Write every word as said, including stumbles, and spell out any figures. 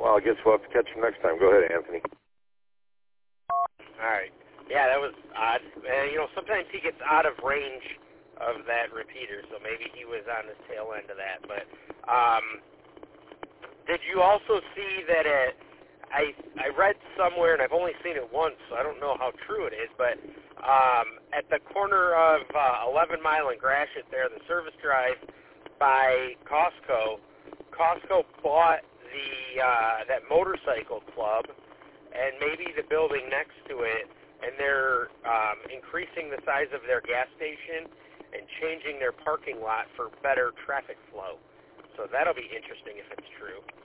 Well, I guess we'll have to catch him next time. Go ahead, Anthony. All right. Yeah, that was odd. Uh, you know, sometimes he gets out of range of that repeater, so maybe he was on the tail end of that. But um, did you also see that it, I I read somewhere, and I've only seen it once, so I don't know how true it is, but um, at the corner of uh, eleven Mile and Gratiot there, the service drive by Costco, Costco bought the uh, that motorcycle club and maybe the building next to it, and they're um, increasing the size of their gas station and changing their parking lot for better traffic flow. So that'll be interesting if it's true.